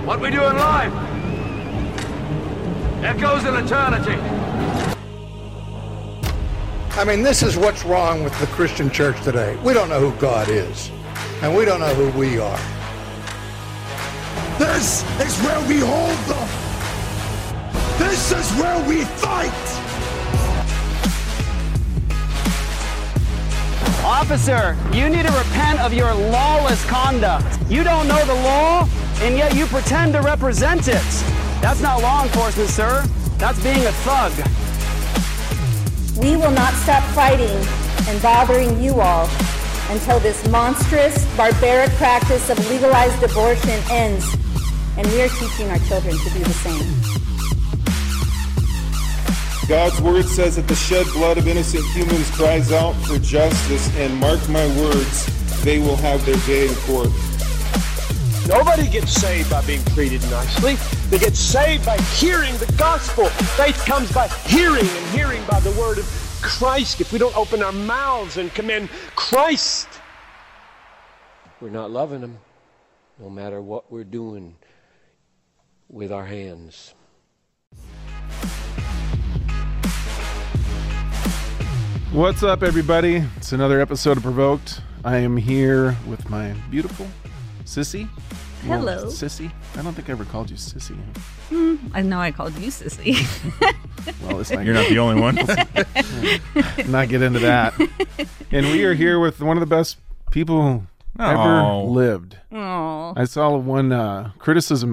What we do in life echoes in eternity. I mean, this is what's wrong with the Christian church today. We don't know who God is, and we don't know who we are. This is where we hold them. This is where we fight. Officer, you need to repent of your lawless conduct. You don't know the law, and yet you pretend to represent it. That's not law enforcement, sir. That's being a thug. We will not stop fighting and bothering you all until this monstrous, barbaric practice of legalized abortion ends, and we are teaching our children to do the same. God's word says that the shed blood of innocent humans cries out for justice, and mark my words, they will have their day in court. Nobody gets saved by being treated nicely. They get saved by hearing the gospel. Faith comes by hearing, and hearing by the word of Christ. If we don't open our mouths and commend Christ, we're not loving him, no matter what we're doing with our hands. What's up, everybody? It's another episode of Provoked. I am here with my beautiful Sissy. Hello. Well, Sissy. I don't think I ever called you Sissy. I know I called you Sissy. Well, it's not You're not the only one. not get into that. And we are here with one of the best people ever lived. Oh. I saw one criticism.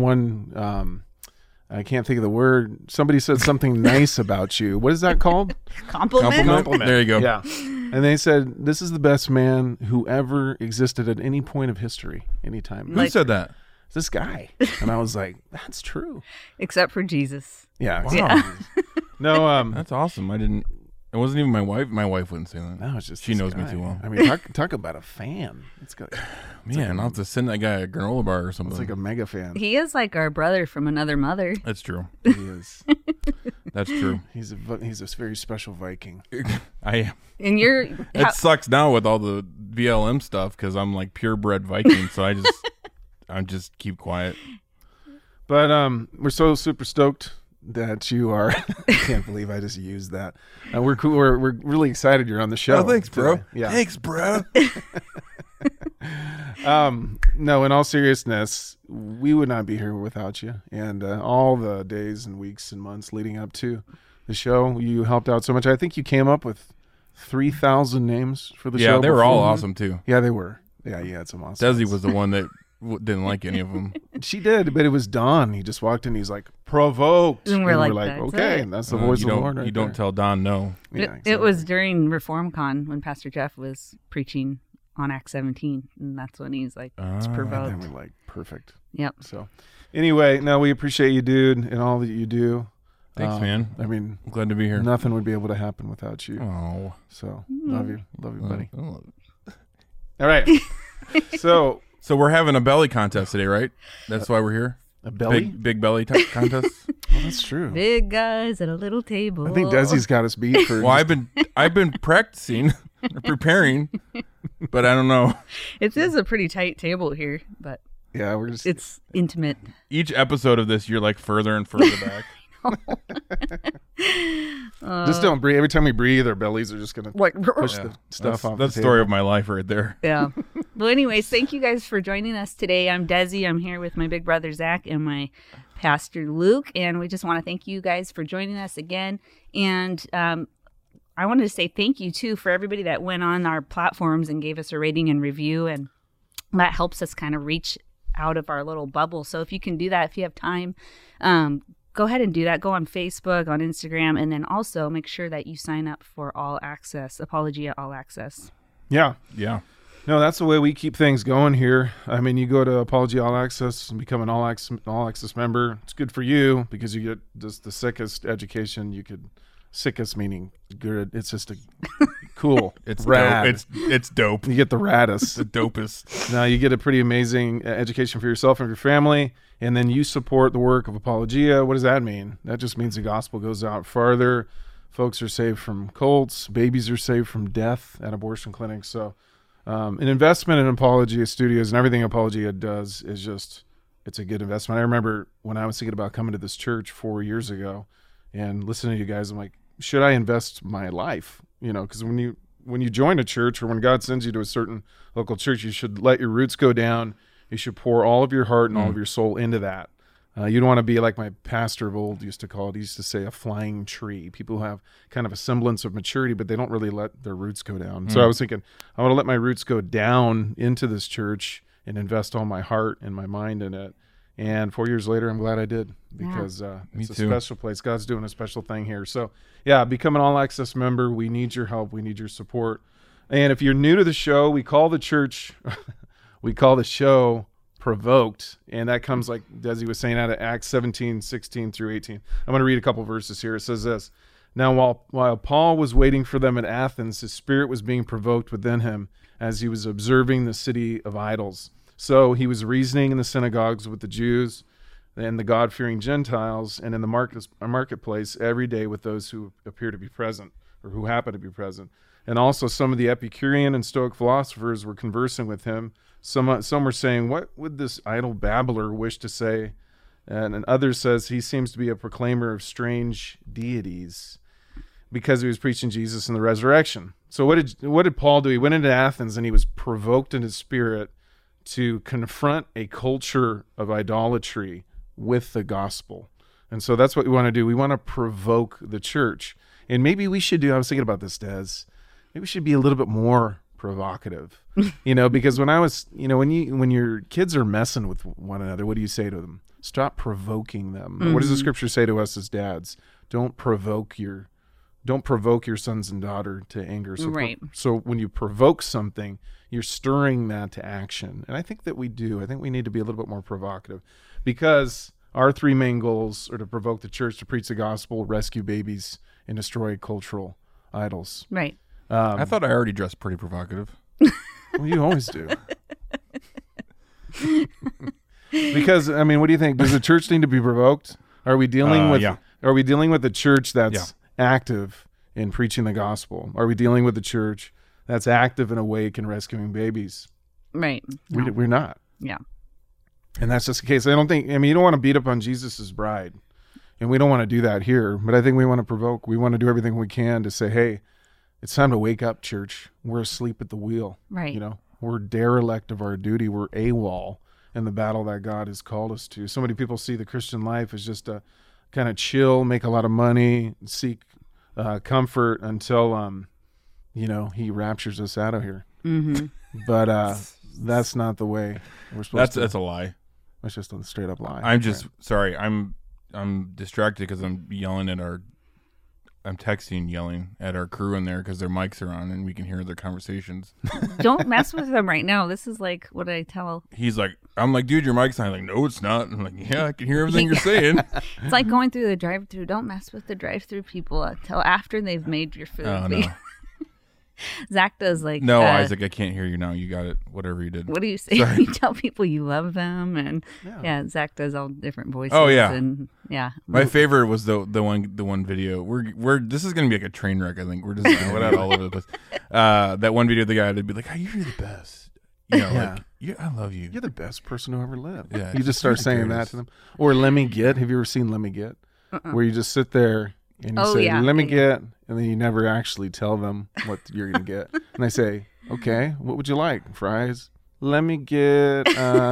I can't think of the word. Somebody said something nice about you. What is that called? Compliment? There you go. Yeah. And they said, this is the best man who ever existed at any point of history, anytime. Who said that? This guy. And I was like, that's true. Except for Jesus. Yeah. Wow. Yeah. No, That's awesome. It wasn't even my wife. My wife wouldn't say that. no, it's just She this knows me guy. too well. I mean, talk about a fan. Man, I'll have to send that guy a granola bar or something. It's like a mega fan. He is like our brother from another mother. That's true. He is. That's true. He's a very special Viking. I am. And you're... It sucks now with all the BLM stuff because I'm like purebred Viking, so I just keep quiet. But we're so super stoked that you are. I can't believe I just used that. We're cool. We're really excited you're on the show. Oh, thanks, bro. today. Yeah. Thanks, bro. No, in all seriousness, we would not be here without you. And all the days and weeks and months leading up to the show, you helped out so much. I think you came up with 3,000 names for the show. Yeah, they were all before. awesome too. Yeah, they were. Yeah, you had some awesome Desi ones. was the one that didn't like any of them. She did, but it was Don. He just walked in. He's like, provoked. And we're like, "That's okay, it." that's the voice you of the don't, Lord right You don't there. tell Don no. Yeah, It was during ReformCon when Pastor Jeff was preaching on Acts 17, and that's when he's like, it's And provoked. then we're like, perfect. Yep. So, anyway, no, we appreciate you, dude, and all that you do. Thanks, man. I mean, I'm glad to be here. nothing would be able to happen without you. Oh, So, love you, buddy. Oh. All right. So we're having a belly contest today, right? That's why we're here. a belly. Big belly contest. Oh, that's true. Big guys at a little table. I think Desi's got us beat for. Well, I've been practicing, preparing, but I don't know. It is a pretty tight table here, but yeah, we're just. it's intimate. Each episode of this, you're like further and further back. Just don't breathe. Every time we breathe, our bellies are just gonna Like, push the stuff off. That's the the story table. of my life right there. Yeah. Well, anyways, thank you guys for joining us today. I'm Desi. I'm here with my big brother, Zach, and my pastor, Luke. And we just want to thank you guys for joining us again. And I wanted to say thank you, too, for everybody that went on our platforms and gave us a rating and review. And that helps us kind of reach out of our little bubble. So if you can do that, if you have time, go ahead and do that. Go on Facebook, on Instagram, and then also make sure that you sign up for All Access, Apologia All Access. Yeah. Yeah. No, that's the way we keep things going here. I mean, you go to Apology All Access and become an All Access member. It's good for you because you get just the sickest education you could. Sickest meaning good. It's just a cool. It's rad. dope. It's dope. You get the raddest. The dopest. Now you get a pretty amazing education for yourself and your family, and then you support the work of Apologia. What does that mean? That just means the gospel goes out farther. Folks are saved from cults. Babies are saved from death at abortion clinics. So an investment in Apologia Studios and everything Apologia does is just it's a good investment. I remember when I was thinking about coming to this church 4 years ago and listening to you guys, I'm like, should I invest my life? You know, because when you join a church, or when God sends you to a certain local church, you should let your roots go down. You should pour all of your heart and all of your soul into that. You don't want to be like my pastor of old used to call it. He used to say a flying tree. People who have kind of a semblance of maturity, but they don't really let their roots go down. So I was thinking, I want to let my roots go down into this church and invest all my heart and my mind in it. And 4 years later, I'm glad I did, because it's a special place. God's doing a special thing here. So yeah, become an All Access member. We need your help. We need your support. And if you're new to the show, we call the church, we call the show Provoked, and that comes, like Desi was saying, out of Acts 17:16 through 18. I'm going to read a couple verses here. It says this: Now while Paul was waiting for them at Athens, his spirit was being provoked within him as he was observing the city of idols. So he was reasoning in the synagogues with the Jews and the God-fearing Gentiles, and in the marketplace every day with those who appear to be present, or who happen to be present. And also some of the Epicurean and Stoic philosophers were conversing with him. Some were saying, what would this idle babbler wish to say? And others says he seems to be a proclaimer of strange deities, because he was preaching Jesus and the resurrection. So what did Paul do? He went into Athens and he was provoked in his spirit to confront a culture of idolatry with the gospel. And so that's what we want to do. We want to provoke the church. And maybe we should I was thinking about this, Des. Maybe we should be a little bit more provocative, because when I was, when your kids are messing with one another, what do you say to them? Stop provoking them. Mm-hmm. What does the scripture say to us as dads? Don't provoke your sons and daughter to anger. So, right. So when you provoke something, you're stirring that to action. And I think that we do. I think we need to be a little bit more provocative, because our three main goals are to provoke the church to preach the gospel, rescue babies, and destroy cultural idols. Right. I thought I already dressed pretty provocative. Well, you always do. Because, what do you think? Does the church need to be provoked? Are we dealing with the church that's active in preaching the gospel? Are we dealing with the church that's active and awake in rescuing babies? Right. We're not. Yeah. And that's just the case. I don't think, you don't want to beat up on Jesus's bride. And we don't want to do that here. But I think we want to provoke. We want to do everything we can to say, hey, it's time to wake up, church. We're asleep at the wheel. Right. We're derelict of our duty. We're AWOL in the battle that God has called us to. So many people see the Christian life as just a kind of chill, make a lot of money, seek comfort until, he raptures us out of here. Mm-hmm. But that's not the way we're supposed to. That's a lie. That's just a straight up lie. I'm just sorry. I'm distracted because I'm yelling at our crew in there because their mics are on and we can hear their conversations. Don't mess with them right now. This is like what I tell. I'm like, dude, your mic's on. I'm like, no, it's not. I'm like, yeah, I can hear everything you're saying. It's like going through the drive-thru. Don't mess with the drive-thru people until after they've made your food. Oh, no. Zach does no, Isaac, I can't hear you now. You got it. Whatever you did. What do you say? You tell people you love them, and Zach does all different voices. Oh yeah, and yeah. My favorite was the one video. We're this is gonna be like a train wreck. I think we're just going out all over the place. That one video, the guy would be like, "Oh, you're the best." I love you. You're the best person who ever lived. Yeah, you just start saying that to them. Or Let Me Get. Have you ever seen Let Me Get? Where you just sit there and you say, let me get, and then you never actually tell them what you're going to get. And they say, okay, what would you like? Fries? Let me get,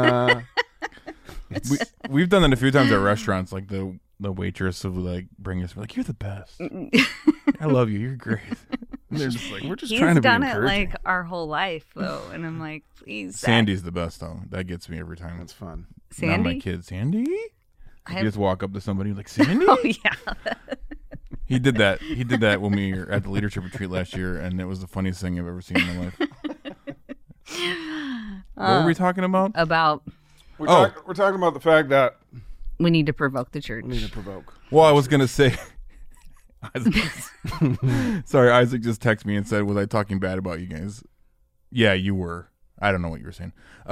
We've done that a few times at restaurants, like the waitress will bring us, you're the best. I love you. You're great. And they're just we're just trying to be encouraging. He's done it our whole life, though. And I'm like, please. Sandy's the best, though. That gets me every time. That's fun. Sandy? Not my kid. Sandy? You just walk up to somebody like, Sandy? Oh, yeah. He did that. He did that when we were at the leadership retreat last year, and it was the funniest thing I've ever seen in my life. What were we talking about? We're talking about the fact that we need to provoke the church. We need to provoke. Well, I was gonna say, sorry, Isaac just texted me and said, "Was I talking bad about you guys?" Yeah, you were. I don't know what you were saying.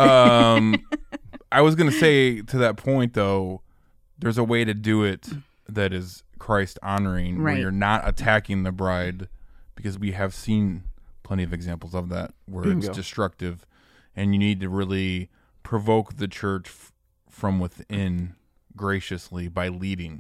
I was gonna say to that point though, there's a way to do it that is Christ honoring, where you're not attacking the bride, because we have seen plenty of examples of that where it's destructive, and you need to really provoke the church from within graciously by leading,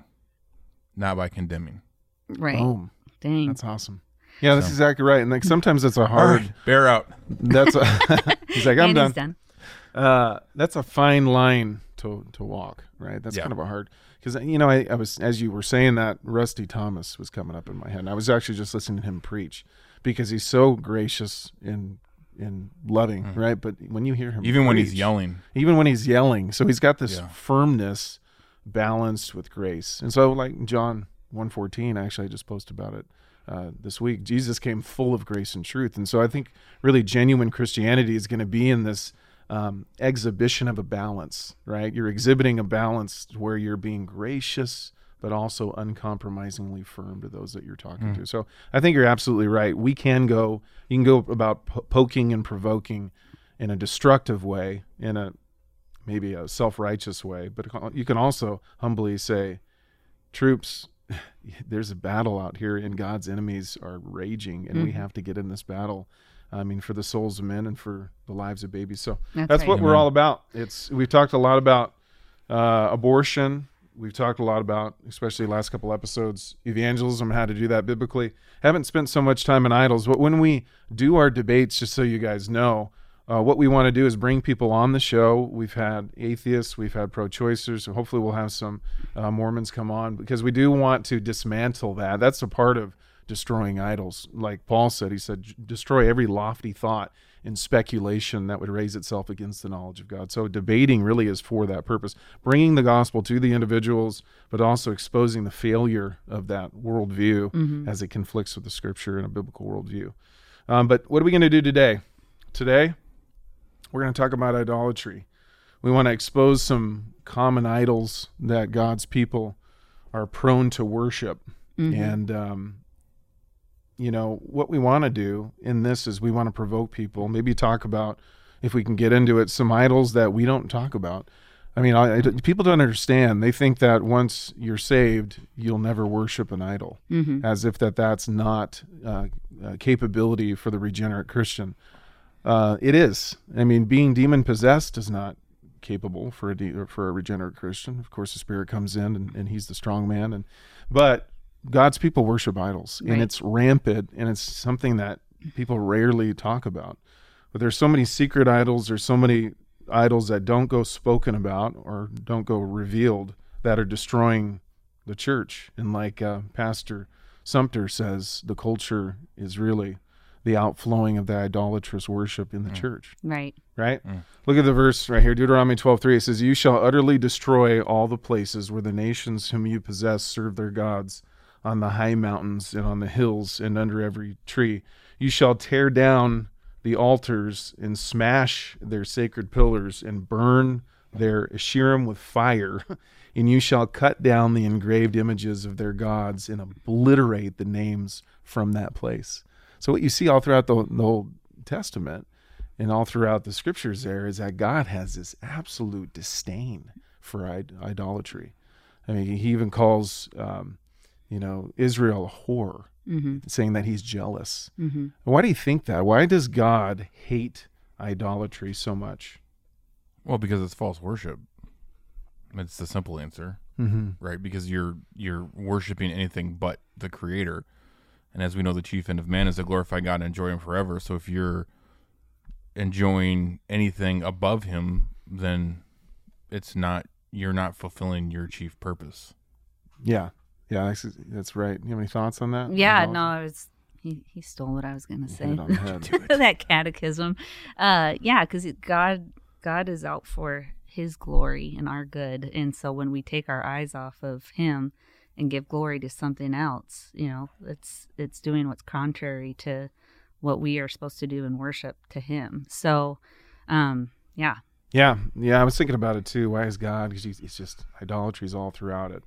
not by condemning. Right. Boom. Dang. That's awesome. Yeah, that's exactly right. And like sometimes that's a hard. All right, bear out. That's a, he's like, I'm And done. he's done. That's a fine line to walk, right? That's kind of a hard, because I was, as you were saying that, Rusty Thomas was coming up in my head. And I was actually just listening to him preach, because he's so gracious and loving, right? But when you hear him, Even when he's preach, yelling, so he's got this firmness balanced with grace. And so, like John 1:14, actually, I just posted about it this week. Jesus came full of grace and truth, and so I think really genuine Christianity is going to be in this exhibition of a balance, right? You're exhibiting a balance where you're being gracious, but also uncompromisingly firm to those that you're talking to. So I think you're absolutely right. You can go about poking and provoking in a destructive way, in maybe a self-righteous way, but you can also humbly say, troops, there's a battle out here and God's enemies are raging, and we have to get in this battle. I mean, for the souls of men and for the lives of babies. So that's right. what we're all about. We've talked a lot about abortion. We've talked a lot about, especially the last couple episodes, evangelism, how to do that biblically. Haven't spent so much time on idols, but when we do our debates, just so you guys know, what we want to do is bring people on the show. We've had atheists, we've had pro-choicers, so hopefully we'll have some Mormons come on, because we do want to dismantle that. That's a part of destroying idols. Like Paul said, he said, destroy every lofty thought and speculation that would raise itself against the knowledge of God. So debating really is for that purpose, bringing the gospel to the individuals, but also exposing the failure of that worldview as it conflicts with the scripture and a biblical worldview. But what are we going to do today? Today, we're going to talk about idolatry. We want to expose some common idols that God's people are prone to worship. And, what we want to do in this is we want to provoke people, maybe talk about, if we can get into it, some idols that we don't talk about. I mean, people don't understand. They think that once you're saved, you'll never worship an idol, as if that's not a capability for the regenerate Christian. It is. I mean, being demon-possessed is not capable for a regenerate Christian. Of course, the Spirit comes in, and he's the strong man. But God's people worship idols, and it's rampant, and it's something that people rarely talk about. But there's so many secret idols, there's so many idols that don't go spoken about or don't go revealed that are destroying the church. And like Pastor Sumter says, the culture is really the outflowing of the idolatrous worship in the church. Right. Look at the verse right here, Deuteronomy 12:3. It says, you shall utterly destroy all the places where the nations whom you possess serve their gods, on the high mountains and on the hills and under every tree. You shall tear down the altars and smash their sacred pillars and burn their Asherim with fire. And you shall cut down the engraved images of their gods and obliterate the names from that place. So what you see all throughout the Old Testament and all throughout the scriptures there is that God has this absolute disdain for idolatry. I mean, he even calls Israel a whore, saying that he's jealous. Why do you think that? Why does God hate idolatry so much? Well, because it's false worship. It's the simple answer, right? Because you're worshiping anything but the Creator. And as we know, the chief end of man is to glorify God and enjoy him forever. So if you're enjoying anything above him, then you're not fulfilling your chief purpose. Yeah, that's right. You have any thoughts on that? Yeah, no, he stole what I was going to say. That catechism. Because God is out for his glory and our good. And so when we take our eyes off of him and give glory to something else, it's doing what's contrary to what we are supposed to do in worship to him. So, yeah. Yeah, I was thinking about it too. Why is God? Because it's just idolatry's all throughout it.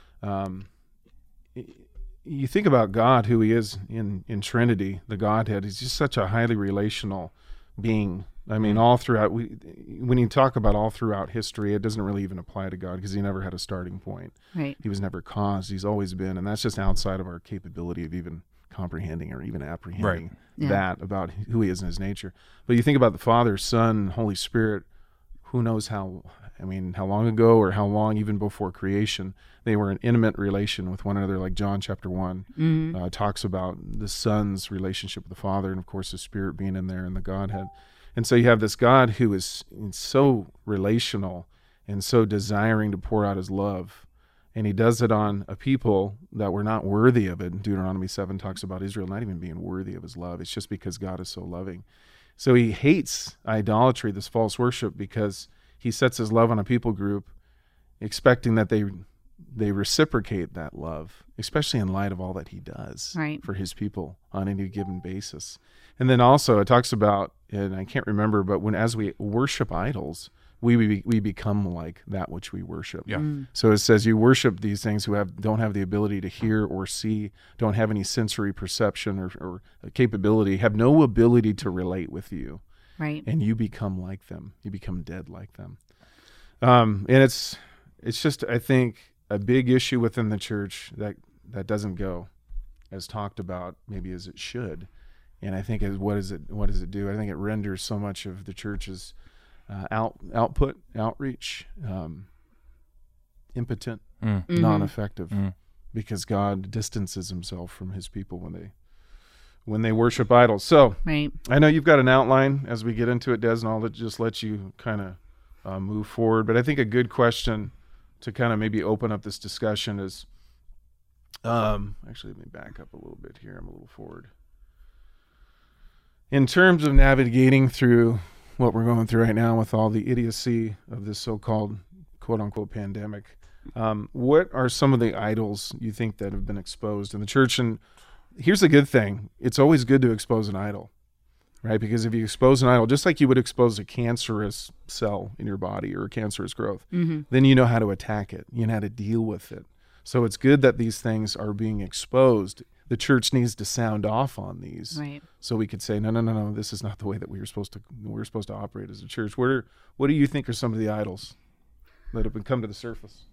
You think about God, who he is in Trinity, the Godhead. He's just such a highly relational being. I mean, all throughout, when you talk about all throughout history, it doesn't really even apply to God because he never had a starting point. Right. He was never caused. He's always been, and that's just outside of our capability of even comprehending or even apprehending that about who he is in his nature. But you think about the Father, Son, Holy Spirit. Who knows how I mean, how long ago or how long even before creation, they were in intimate relation with one another, like John chapter 1 talks about the Son's relationship with the Father, and of course the Spirit being in there and the Godhead. And so you have this God who is so relational and so desiring to pour out his love. And he does it on a people that were not worthy of it. Deuteronomy 7 talks about Israel not even being worthy of his love. It's just because God is so loving. So he hates idolatry, this false worship, because he sets his love on a people group expecting that they reciprocate that love, especially in light of all that he does for his people on any given basis. And then also it talks about, and I can't remember, but as we worship idols, we become like that which we worship. Yeah. So it says you worship these things who don't have the ability to hear or see, don't have any sensory perception or capability, have no ability to relate with you. Right. And you become like them. You become dead like them. And it's just, I think, a big issue within the church that doesn't go as talked about maybe as it should. And I think what does it do? I think it renders so much of the church's outreach, impotent, non-effective, because God distances himself from his people when they worship idols. So I know you've got an outline as we get into it, Des, and I'll just let you kind of move forward. But I think a good question to kind of maybe open up this discussion is, actually, let me back up a little bit here. I'm a little forward. In terms of navigating through what we're going through right now with all the idiocy of this so-called quote-unquote pandemic, what are some of the idols you think that have been exposed in the church? And here's the good thing. It's always good to expose an idol, right? Because if you expose an idol, just like you would expose a cancerous cell in your body or a cancerous growth, then you know how to attack it. You know how to deal with it. So it's good that these things are being exposed. The church needs to sound off on these, so we could say, no, this is not the way that we're supposed to operate as a church. What do you think are some of the idols that have come to the surface?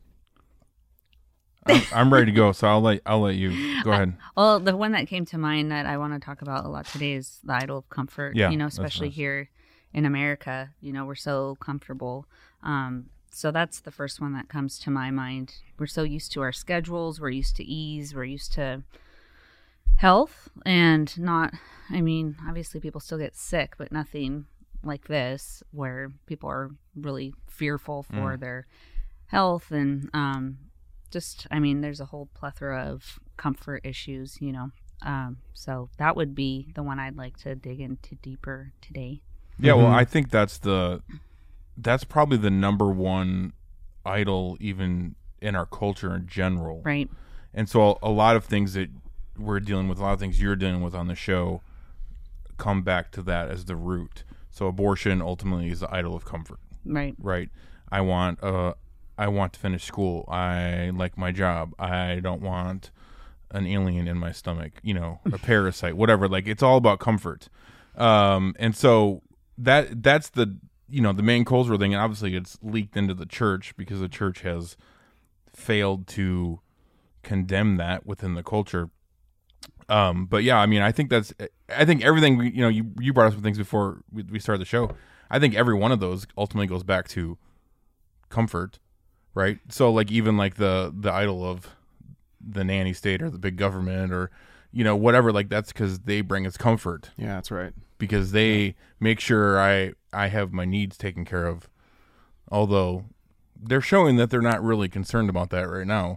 I'm ready to go, so I'll let you go ahead. Well, the one that came to mind that I want to talk about a lot today is the idol of comfort. Yeah, especially here in America. We're so comfortable. So that's the first one that comes to my mind. We're so used to our schedules. We're used to ease. We're used to health, and obviously people still get sick, but nothing like this where people are really fearful for their health. And there's a whole plethora of comfort issues, so that would be the one I'd like to dig into deeper today. Yeah, well, I think that's probably the number one idol even in our culture in general. Right. And so a lot of things that we're dealing with, a lot of things you're dealing with on the show come back to that as the root. So abortion ultimately is the idol of comfort. Right. Right. I want to finish school. I like my job. I don't want an alien in my stomach, a parasite, whatever. Like, it's all about comfort. And so that's the main cultural thing. And obviously it's leaked into the church because the church has failed to condemn that within the culture. But yeah, I think everything, you brought up some things before we started the show. I think every one of those ultimately goes back to comfort, right? So like, even like the idol of the nanny state or the big government or, whatever, like, that's because they bring us comfort. Yeah, that's right. Because they make sure I have my needs taken care of. Although they're showing that they're not really concerned about that right now.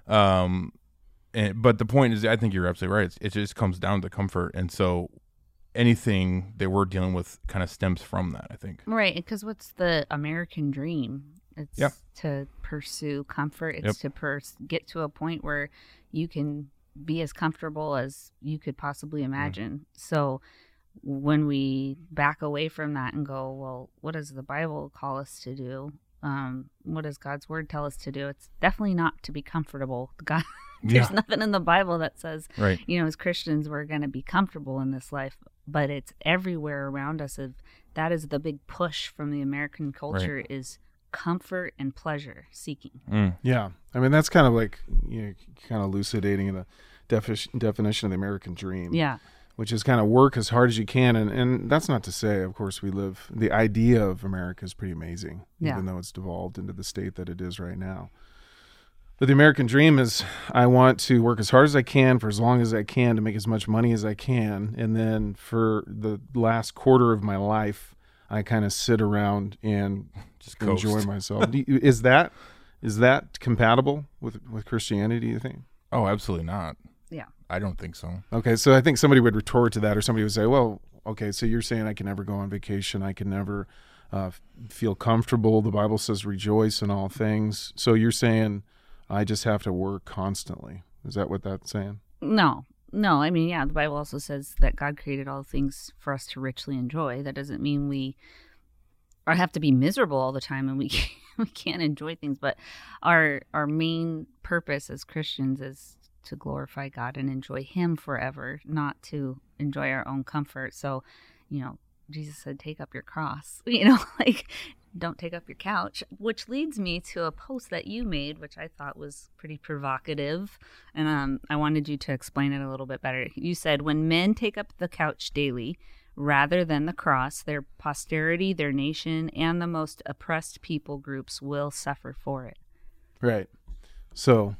But the point is, I think you're absolutely right. It just comes down to comfort. And so anything that we're dealing with kind of stems from that, I think. Right. Because what's the American dream? It's to pursue comfort. It's to get to a point where you can be as comfortable as you could possibly imagine. So when we back away from that and go, well, what does the Bible call us to do? What does God's word tell us to do? It's definitely not to be comfortable. There's nothing in the Bible that says, as Christians, we're going to be comfortable in this life, but it's everywhere around us. That is the big push from the American culture is comfort and pleasure seeking. Yeah. That's kind of like, kind of elucidating the definition of the American dream. Yeah. which is kind of work as hard as you can. And that's not to say, of course, the idea of America is pretty amazing, even though it's devolved into the state that it is right now. But the American dream is I want to work as hard as I can for as long as I can to make as much money as I can. And then for the last quarter of my life, I kind of sit around and just enjoy myself. Is that compatible with Christianity, you think? Oh, absolutely not. Yeah. I don't think so. Okay, so I think somebody would retort to that, or somebody would say, well, okay, so you're saying I can never go on vacation, I can never feel comfortable. The Bible says rejoice in all things. So you're saying I just have to work constantly. Is that what that's saying? No. I mean, the Bible also says that God created all things for us to richly enjoy. That doesn't mean we have to be miserable all the time and we can't enjoy things. But our main purpose as Christians is to glorify God and enjoy Him forever, not to enjoy our own comfort. So, Jesus said, take up your cross, don't take up your couch, which leads me to a post that you made, which I thought was pretty provocative. And I wanted you to explain it a little bit better. You said, when men take up the couch daily, rather than the cross, their posterity, their nation, and the most oppressed people groups will suffer for it. Right. So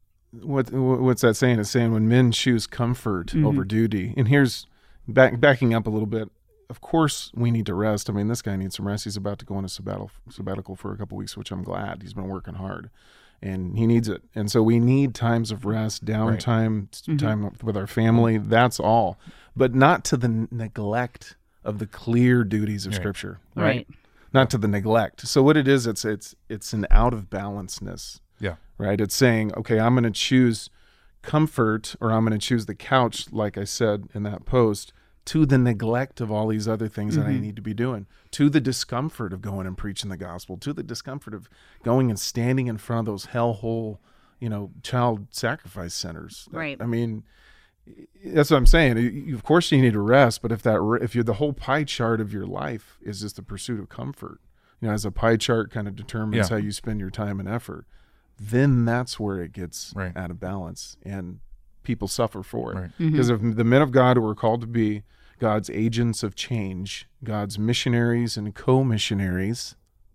what's that saying? It's saying when men choose comfort over duty. And here's backing up a little bit. Of course, we need to rest. I mean, this guy needs some rest. He's about to go on a sabbatical for a couple weeks, which I'm glad. He's been working hard, and he needs it. And so we need times of rest, downtime, time with our family. That's all, but not to the neglect of the clear duties of Scripture. Right? Not to the neglect. So what it is, it's an out of balanceness. Yeah. Right. It's saying, okay, I'm going to choose comfort, or I'm going to choose the couch, like I said in that post, to the neglect of all these other things that I need to be doing, to the discomfort of going and preaching the gospel, to the discomfort of going and standing in front of those hellhole, child sacrifice centers. Right. I mean, that's what I'm saying. Of course you need to rest, but if you're the whole pie chart of your life is just the pursuit of comfort, as a pie chart kind of determines how you spend your time and effort, then that's where it gets out of balance and people suffer for it. Because of the men of God who are called to be God's agents of change, God's missionaries and co-missionaries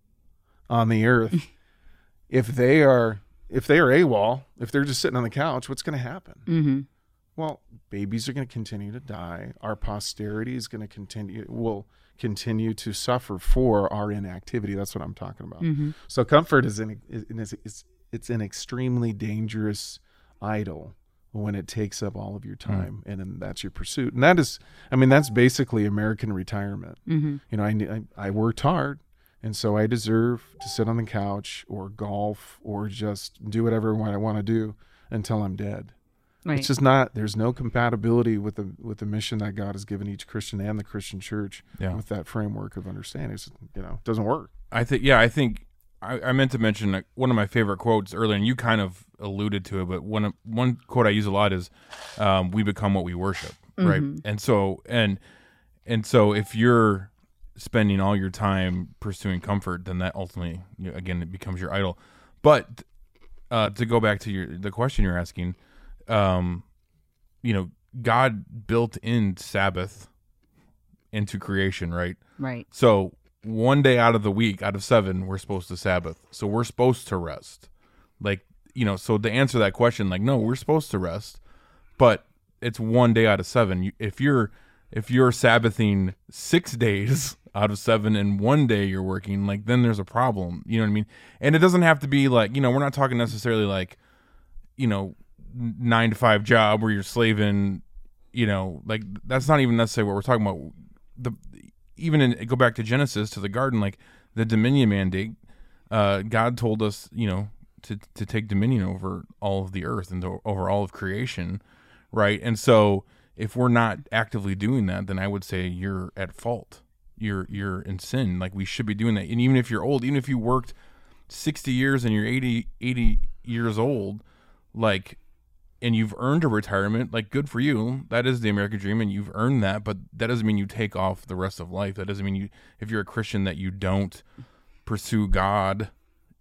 on the earth, if they are AWOL, if they're just sitting on the couch, what's going to happen? Well, babies are going to continue to die. Our posterity is going to will continue to suffer for our inactivity. That's what I'm talking about. So comfort is it's an extremely dangerous idol when it takes up all of your time and then that's your pursuit. And that's basically American retirement. I worked hard, and so I deserve to sit on the couch or golf or just do whatever I want to do until I'm dead. Right. It's just not, there's no compatibility with the mission that God has given each Christian and the Christian church with that framework of understanding. It's, it doesn't work. I think I meant to mention one of my favorite quotes earlier, and you kind of alluded to it, but one quote I use a lot is, "We become what we worship." Right, and so if you're spending all your time pursuing comfort, then that ultimately, again, it becomes your idol. But to go back to the question you're asking, God built in Sabbath into creation, right? Right. So one day out of the week, out of 7, we're supposed to Sabbath. So we're supposed to rest. So to answer that question, no, we're supposed to rest, but it's one day out of 7. If you're Sabbathing 6 days out of 7 and one day you're working, then there's a problem. You know what I mean? And it doesn't have to be we're not talking necessarily 9 to 5 job where you're slaving, that's not even necessarily what we're talking about. Go back to Genesis, to the garden, the dominion mandate, God told us, to take dominion over all of the earth and over all of creation, right? And so if we're not actively doing that, then I would say you're at fault. You're in sin. We should be doing that. And even if you're old, even if you worked 60 years and you're 80 years old, and you've earned a retirement, good for you. That is the American dream, and you've earned that, but that doesn't mean you take off the rest of life. That doesn't mean if you're a Christian, that you don't pursue God,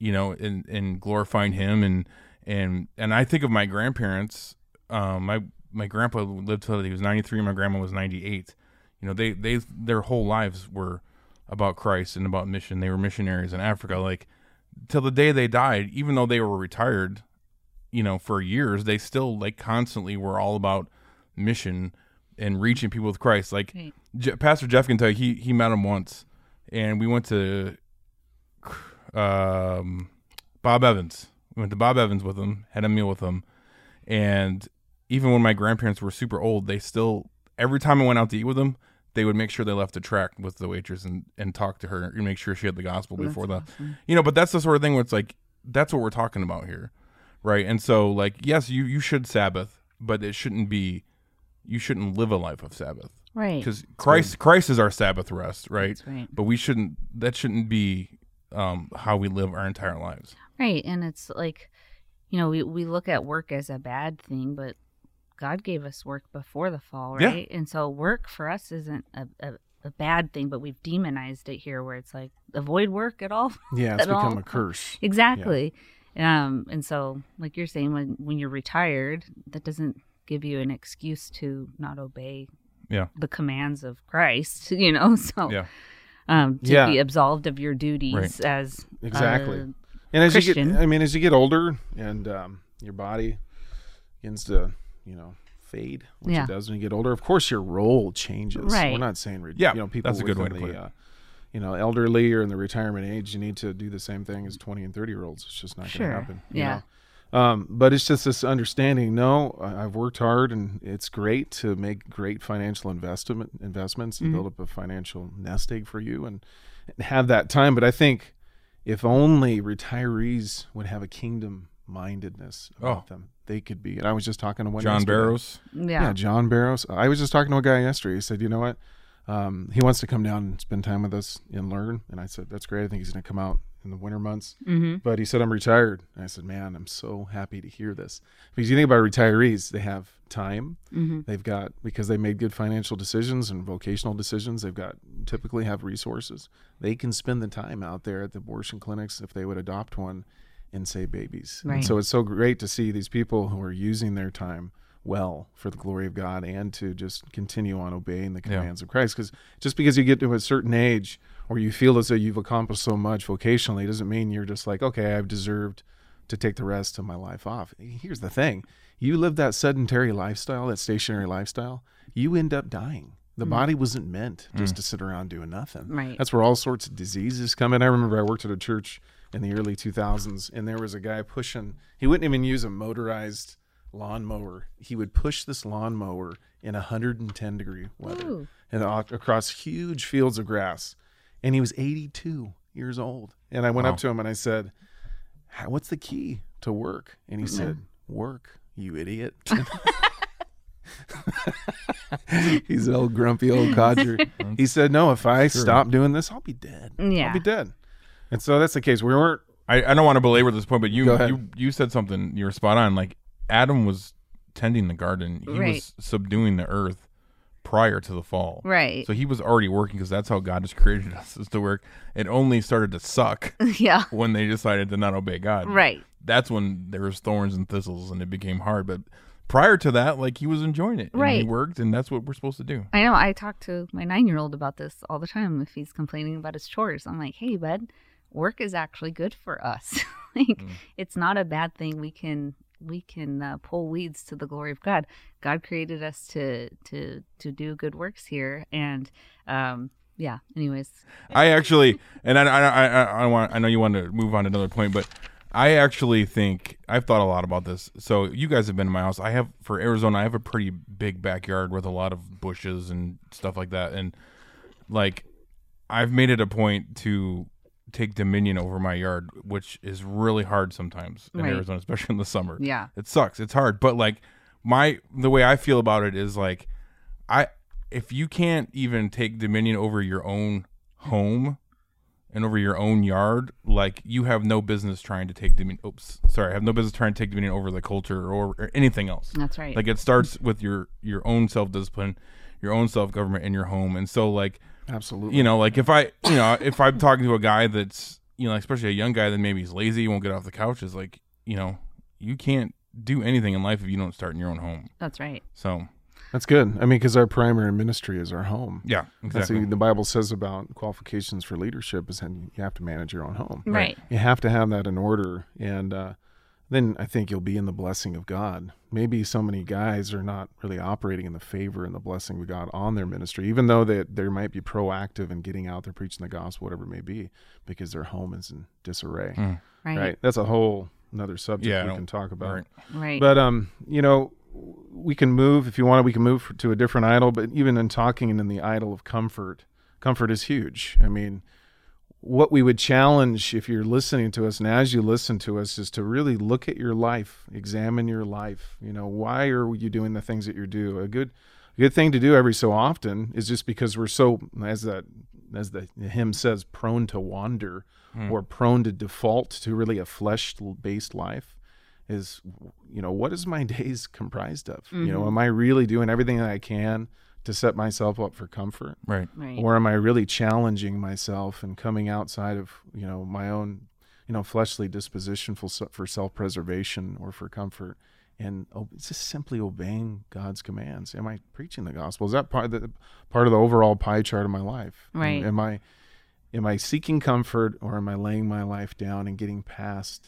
and glorifying Him. And I think of my grandparents, my my grandpa lived till he was 93 and my grandma was 98. You know, they their whole lives were about Christ and about mission. They were missionaries in Africa, like till the day they died. Even though they were retired, you know, for years, they still like constantly were all about mission and reaching people with Christ. Like Pastor Jeff can tell you, he met him once, and we went to Bob Evans. We went to Bob Evans with him, had a meal with him, and even when my grandparents were super old, they still, every time I went out to eat with them, they would make sure they left a tract with the waitress and talk to her and make sure she had the gospel before that. Awesome. You know, but that's the sort of thing where it's like, that's what we're talking about here, right? And so, like, yes, you should Sabbath, but it shouldn't be, you shouldn't live a life of Sabbath. Right. Because Christ is our Sabbath rest, right? That's right. But that shouldn't be how we live our entire lives. Right. And it's like, you know, we look at work as a bad thing, but God gave us work before the fall, right? Yeah. And so work for us isn't a bad thing, but we've demonized it here where it's like, avoid work at all. Yeah, it's become a curse. Exactly. Yeah. And so, like you're saying, when you're retired, that doesn't give you an excuse to not obey the commands of Christ, you know? So to be absolved of your duties as exactly. And as Christian. you get, as you get older and your body begins to, you know, fade, which it does when you get older. Of course, your role changes. Right. We're not saying, people that's a good way to put it. You know, elderly or in the retirement age, you need to do the same thing as 20 and 30-year-olds. It's just not going to happen. You know? But it's just this understanding. No, I've worked hard, and it's great to make great financial investments and build up a financial nest egg for you and have that time. But I think if only retirees would have a kingdom mindedness about them, they could be. And I was just talking to one John Barrows. Yeah, John Barrows. I was just talking to a guy yesterday. He said, you know what? He wants to come down and spend time with us and learn. And I said, that's great. I think he's going to come out in the winter months. But he said, I'm retired. And I said, man, I'm so happy to hear this. Because you think about retirees, they have time. They've got, because they made good financial decisions and vocational decisions, they've got, typically have resources. They can spend the time out there at the abortion clinics if they would adopt one and save babies. Right. And so it's so great to see these people who are using their time well for the glory of God and to just continue on obeying the commands of Christ. Because just because you get to a certain age or you feel as though you've accomplished so much vocationally doesn't mean you're just like, okay, I've deserved to take the rest of my life off. Here's the thing. You live that sedentary lifestyle, that stationary lifestyle, you end up dying. The body wasn't meant just to sit around doing nothing. Right. That's where all sorts of diseases come in. I remember I worked at a church in the early 2000s, and there was a guy pushing, he wouldn't even use a motorized lawnmower. He would push this lawnmower in 110-degree weather and across huge fields of grass. And he was 82 years old. And I went up to him and I said, what's the key to work? And he said, work, you idiot. He's an old grumpy old codger. He said, no, if I stop doing this, I'll be dead. Yeah. I'll be dead. And so that's the case. We weren't. I don't want to belabor this point, but you said something. You were spot on. Like Adam was tending the garden. He was subduing the earth prior to the fall. Right. So he was already working because that's how God has created us, is to work. It only started to suck when they decided to not obey God. Right. That's when there was thorns and thistles and it became hard. But prior to that, like, he was enjoying it. Right. And he worked, and that's what we're supposed to do. I know. I talk to my 9-year-old about this all the time if he's complaining about his chores. I'm like, hey, bud, work is actually good for us. It's not a bad thing. We can pull weeds to the glory of God. God created us to do good works here, and anyways, I actually, and I know you want to move on to another point, but I actually think I've thought a lot about this. So you guys have been in my house. For Arizona, I have a pretty big backyard with a lot of bushes and stuff like that, and like I've made it a point to take dominion over my yard, which is really hard sometimes in Arizona, especially in the summer. Yeah. It sucks. It's hard. But like the way I feel about it is like, if you can't even take dominion over your own home and over your own yard, like you have no business trying to take dominion. Have no business trying to take dominion over the culture or anything else. That's right. Like it starts with your own self-discipline, your own self-government in your home. And so like, absolutely. You know, like if I'm talking to a guy that's, you know, especially a young guy that maybe he's lazy, won't get off the couch, is like, you know, you can't do anything in life if you don't start in your own home. That's right. So That's good. I mean, because our primary ministry is our home. Yeah, That's exactly. what the Bible says about qualifications for leadership is that you have to manage your own home. Right. You have to have that in order. And then I think you'll be in the blessing of God. Maybe so many guys are not really operating in the favor and the blessing of God on their ministry, even though they might be proactive in getting out there preaching the gospel, whatever it may be, because their home is in disarray. Right. That's a whole another subject Yeah, I we don't- can talk about. Right. But you know, we can move if you want. We can move to a different idol. But even in talking in the idol of comfort, comfort is huge. I mean, what we would challenge if you're listening to us, and as you listen to us, is to really look at your life, examine your life. You know, why are you doing the things that you do? A good thing to do every so often is just because we're so, as the hymn says, prone to wander or prone to default to really a flesh-based life. Is, you know, what is my days comprised of? You know, am I really doing everything that I can to set myself up for comfort? Right. Or am I really challenging myself and coming outside of, you know, my own, you know, fleshly disposition for self-preservation or for comfort, and just simply obeying God's commands? Am I preaching the gospel? Is that part of the overall pie chart of my life? Right. Am I seeking comfort, or am I laying my life down and getting past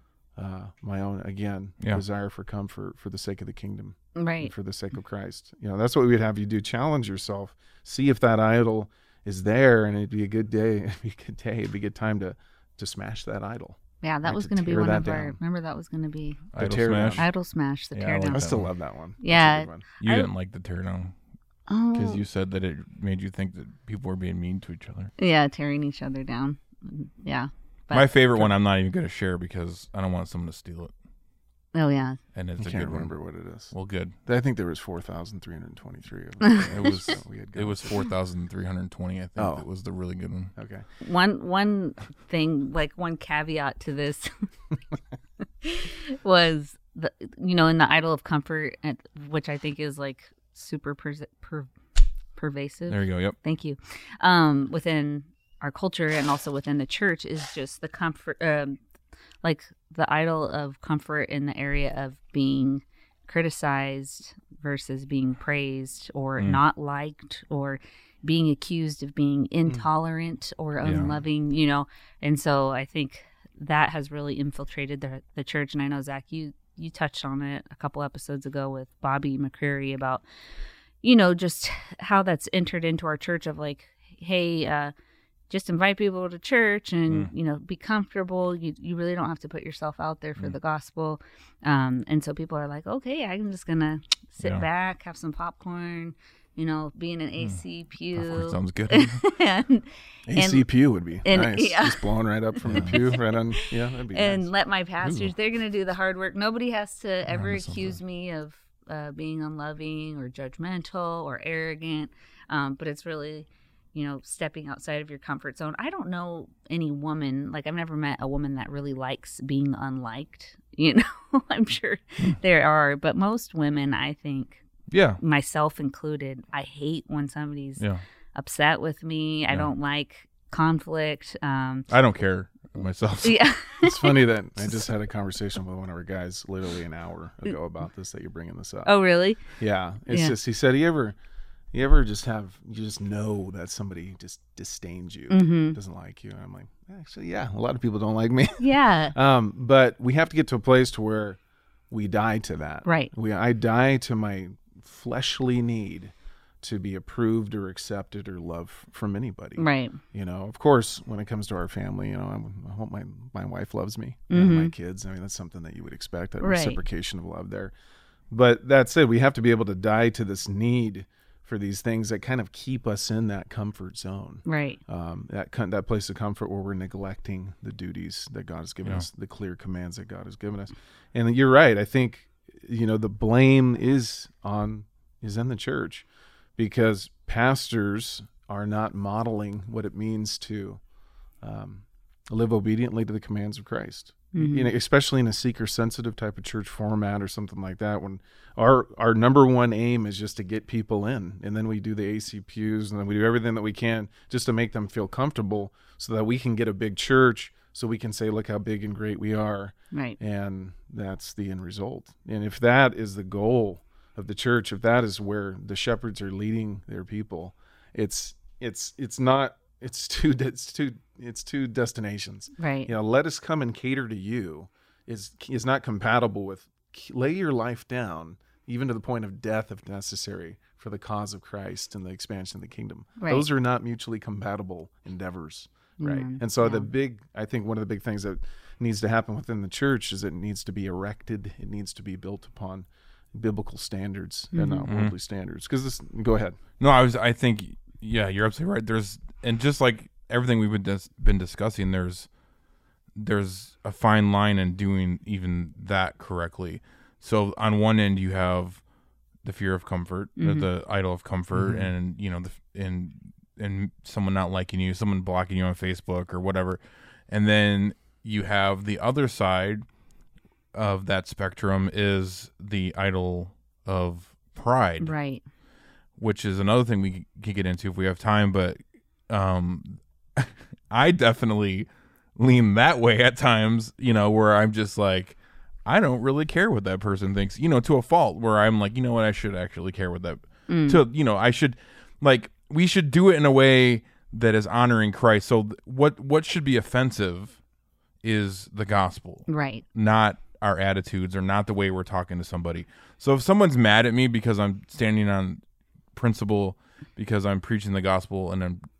my own, again, desire for comfort for the sake of the kingdom, Right. and for the sake of Christ? You know, that's what we would have you do. Challenge yourself. See if that idol is there, and it'd be a good day. It'd be a good time to smash that idol. Yeah, that Right, was to going to be tear one that of our. down. Remember, that was going to be The Idol tear smash. down. Idol Smash, the Yeah, I teardown. like I that still one. love that one. Yeah. That's a good one. You I- didn't like the teardown Oh, because you said that it made you think that people were being mean to each other. yeah, tearing each other down. Yeah. But, My favorite one I'm not even going to share because I don't want someone to steal it. Oh yeah. And it's I a can't good remember one. what it is. Well, good. I think there was 4,323 of them. It was So we had it was gone. 4,320. I think Oh. that was the really good one. Okay. One thing, like one caveat to this was the, you know, in the idol of comfort, which I think is like super pervasive. There you go. Yep. Thank you. Within our culture and also within the church is just the comfort, like the idol of comfort in the area of being criticized versus being praised, or not liked, or being accused of being intolerant or unloving, you know. And so I think that has really infiltrated the church. And I know, Zach, you touched on it a couple episodes ago with Bobby McCreary about, you know, just how that's entered into our church of like, hey, just invite people to church and, you know, be comfortable. You really don't have to put yourself out there for the gospel. And so people are like, okay, I'm just going to sit back, have some popcorn, you know, be in an AC pew. Popcorn sounds good. and, AC pew would be and- nice. yeah. Just blowing right up from the pew, right on. Yeah, that'd be and nice. let my pastors, they're going to do the hard work. Nobody has to ever that sounds accuse me of being unloving or judgmental or arrogant. But it's really, you know, stepping outside of your comfort zone. I don't know any woman, like I've never met a woman that really likes being unliked. You know, I'm sure there are, but most women, I think, Yeah. myself included, I hate when somebody's Yeah. upset with me. I don't like conflict. I don't care myself. Yeah. It's funny that I just had a conversation with one of our guys literally an hour ago about this, that you're bringing this up. Oh, really? Yeah. It's Yeah. just, he said, you ever just you just know that somebody just disdains you, doesn't like you. And I'm like, actually, yeah, a lot of people don't like me. Yeah. But we have to get to a place to where we die to that. Right. I die to my fleshly need to be approved or accepted or loved from anybody. Right. You know, of course, when it comes to our family, you know, I hope my wife loves me, and my kids. I mean, that's something that you would expect, that Right. reciprocation of love there. But that said, we have to be able to die to this need for these things that kind of keep us in that comfort zone. Right. That place of comfort where we're neglecting the duties that God has given us, the clear commands that God has given us. And you're right. I think, you know, the blame is in the church, because pastors are not modeling what it means to live obediently to the commands of Christ. You know, especially in a seeker-sensitive type of church format or something like that, when our number one aim is just to get people in, and then we do the AC pews, and then we do everything that we can just to make them feel comfortable so that we can get a big church so we can say, look how big and great we are. Right. And that's the end result. And if that is the goal of the church, if that is where the shepherds are leading their people, it's two destinations. Right. Let us come and cater to you is not compatible with lay your life down, even to the point of death if necessary, for the cause of Christ and the expansion of the kingdom. Right. Those are not mutually compatible endeavors. Right. And so I think one of the big things that needs to happen within the church is it needs to be erected. It needs to be built upon biblical standards and not worldly standards. Go ahead. No, I think, you're absolutely right. And just like everything we've been discussing, there's a fine line in doing even that correctly. So on one end you have the fear of comfort, the idol of comfort, and and someone not liking you, someone blocking you on Facebook or whatever. And then you have the other side of that spectrum is the idol of pride. Right. Which is another thing we could get into if we have time. But I definitely lean that way at times, where I'm just like, I don't really care what that person thinks, to a fault, where I'm like, you know what, I should actually care what that, I should, like, we should do it in a way that is honoring Christ. So what should be offensive is the gospel. Right. Not our attitudes or not the way we're talking to somebody. So if someone's mad at me because I'm standing on principle, because I'm preaching the gospel, and I'm,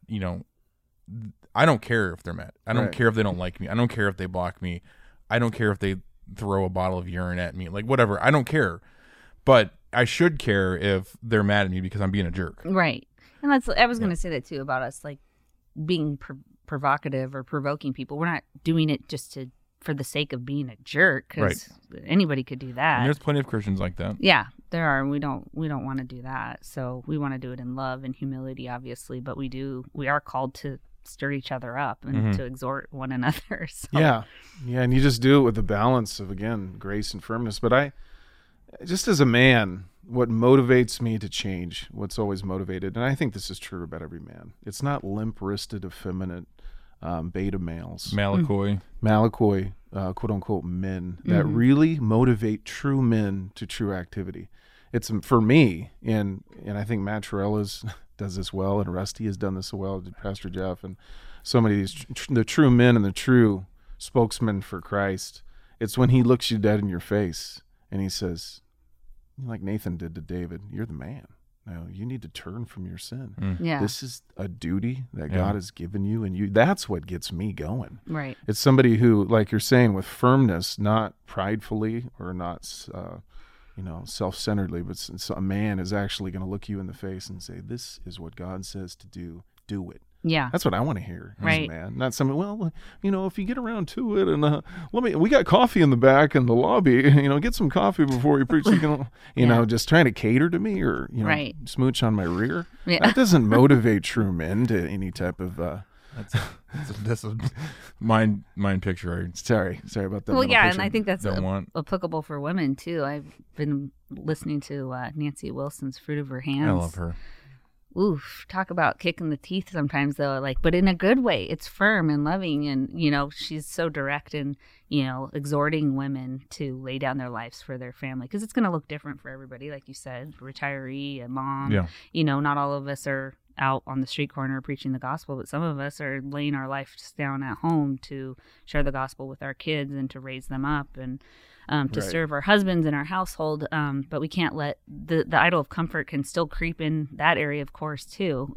I don't care if they're mad. I don't care if they don't like me. I don't care if they block me. I don't care if they throw a bottle of urine at me. Like, whatever. I don't care. But I should care if they're mad at me because I'm being a jerk. Right. And I was going to say that too about us, like being provocative or provoking people. We're not doing it just for the sake of being a jerk, because anybody could do that. And there's plenty of Christians like that. Yeah, there are. And we don't want to do that. So we want to do it in love and humility, obviously. But we are called to stir each other up and to exhort one another. So. Yeah. And you just do it with the balance of, again, grace and firmness. But just as a man, what motivates me to change, what's always motivated, and I think this is true about every man, it's not limp-wristed, effeminate beta males. Malakoi, quote-unquote men that really motivate true men to true activity. It's, for me, and I think Matt Torello's does this well, and Rusty has done this well, Pastor Jeff, and so many of these, the true men and the true spokesmen for Christ. It's when he looks you dead in your face and he says, like Nathan did to David, you're the man. Now you need to turn from your sin. Yeah. This is a duty that God has given you, and that's what gets me going. Right. It's somebody who, like you're saying, with firmness, not pridefully or not self-centeredly, but a man is actually going to look you in the face and say, this is what God says to do it. Yeah. That's what I want to hear as right. a man. Not something, well, if you get around to it, and we got coffee in the back in the lobby, get some coffee before you preach, just trying to cater to me or, right. smooch on my rear. Yeah. That doesn't motivate true men to any type of, that's a mind picture. Sorry about that. Well, yeah, picture. and I think that's applicable for women too. I've been listening to Nancy Wilson's Fruit of Her Hands. I love her. Oof, talk about kicking the teeth sometimes though, but in a good way. It's firm and loving, and she's so direct and exhorting women to lay down their lives for their family, because it's going to look different for everybody, like you said, retiree, a mom. Yeah. Not all of us are out on the street corner preaching the gospel, but some of us are laying our lives down at home to share the gospel with our kids and to raise them up and to serve our husbands in our household. But we can't let the idol of comfort can still creep in that area, of course, too.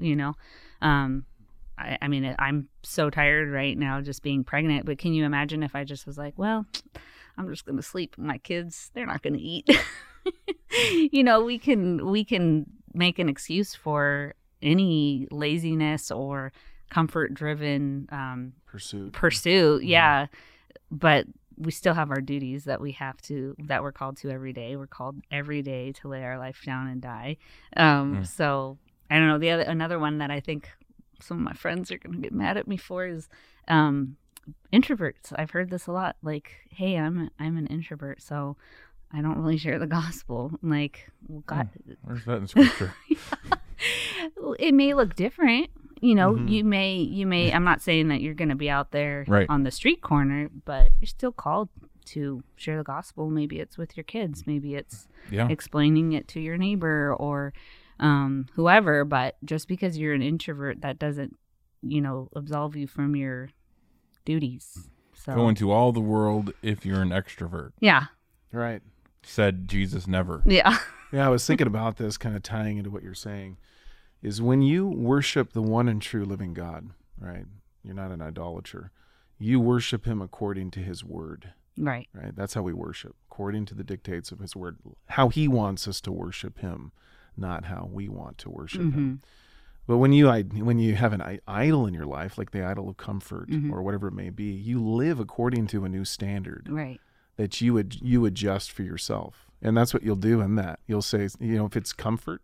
I mean, I'm so tired right now just being pregnant, but can you imagine if I just was like, well, I'm just going to sleep. My kids, they're not going to eat. We can make an excuse for any laziness or comfort-driven pursuit. Yeah. But we still have our duties that we're called to every day. We're called every day to lay our life down and die. So I don't know. Another one that I think some of my friends are going to get mad at me for is introverts. I've heard this a lot. Like, hey, I'm an introvert, so I don't really share the gospel. Like, well, God, where's that in scripture? It may look different. you know, you may, I'm not saying that you're going to be out there Right. on the street corner, but you're still called to share the gospel. Maybe it's with your kids. Maybe it's explaining it to your neighbor or whoever. But just because you're an introvert, that doesn't, you know, absolve you from your duties. So Go into all the world if you're an extrovert. yeah. Right. Said Jesus never. Yeah. Yeah, I was thinking about this, kind of tying into what you're saying, is when you worship the one and true living God, right? You're not an idolater. You worship him according to his word, Right. right? That's how we worship, according to the dictates of his word, how he wants us to worship him, not how we want to worship him. But when you have an idol in your life, like the idol of comfort or whatever it may be, you live according to a new standard Right. that you adjust for yourself. And that's what you'll do in that. You'll say, you know, if it's comfort,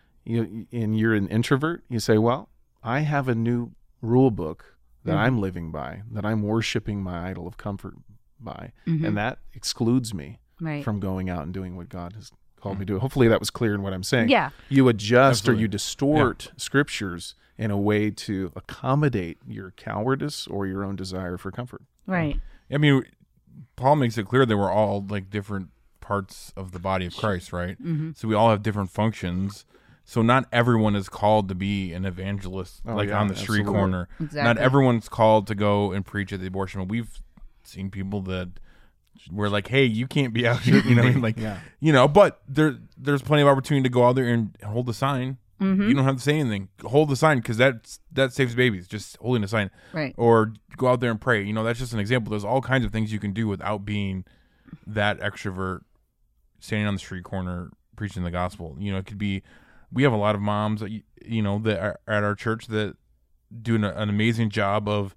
and you're an introvert, you say, well, I have a new rule book that I'm living by, that I'm worshiping my idol of comfort by. And that excludes me Right. from going out and doing what God has called me to do. Hopefully that was clear in what I'm saying. Yeah. You adjust Absolutely. or you distort scriptures in a way to accommodate your cowardice or your own desire for comfort. Right. I mean, Paul makes it clear that we're all like different parts of the body of Christ, right? So we all have different functions. So not everyone is called to be an evangelist, Oh, like yeah, on the street absolutely. corner. Not Exactly. everyone's called to go and preach at the abortion. We've seen people that were like, "Hey, you can't be out here," you know, what I mean? Like, you know. But there's plenty of opportunity to go out there and hold the sign. You don't have to say anything. Hold the sign because that saves babies. Just holding the sign, Right. Or go out there and pray. You know, that's just an example. There's all kinds of things you can do without being that extrovert, standing on the street corner preaching the gospel. You know, it could be. We have a lot of moms that you know that are at our church that do an amazing job of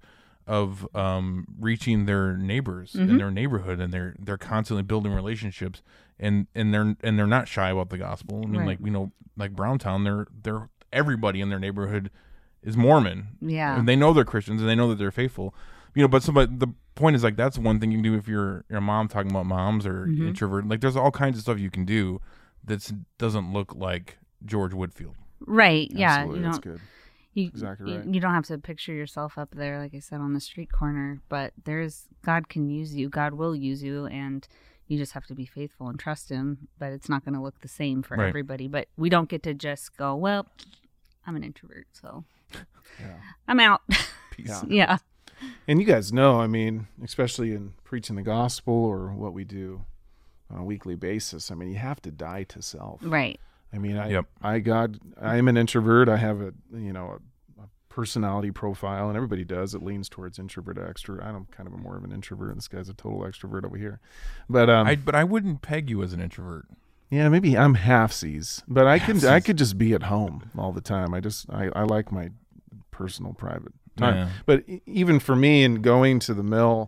reaching their neighbors in their neighborhood, and they're constantly building relationships, and they're not shy about the gospel. I mean, Right. like, you know, like Browntown, they're everybody in their neighborhood is Mormon. Yeah. And they know they're Christians and they know that they're faithful. You know, but the point is, like, that's one thing you can do if you're a mom talking about moms or introvert. Like, there's all kinds of stuff you can do that doesn't look like George Whitfield. Right. Yeah. Absolutely, that's good. You, Exactly right. You don't have to picture yourself up there, like I said, on the street corner, but God can use you. God will use you, and you just have to be faithful and trust him, but it's not going to look the same for Right. everybody. But we don't get to just go, well, I'm an introvert, so I'm out. Peace. Yeah. And you guys know, I mean, especially in preaching the gospel or what we do on a weekly basis, I mean, you have to die to self. Right. I mean, Yep. I'm an introvert. I have a personality profile, and everybody does. It leans towards introvert to extrovert. I'm kind of more of an introvert, and this guy's a total extrovert over here. But I wouldn't peg you as an introvert. yeah, maybe I'm halfsies, but I could just be at home all the time. I like my personal private time. Yeah. But even for me, in going to the mill,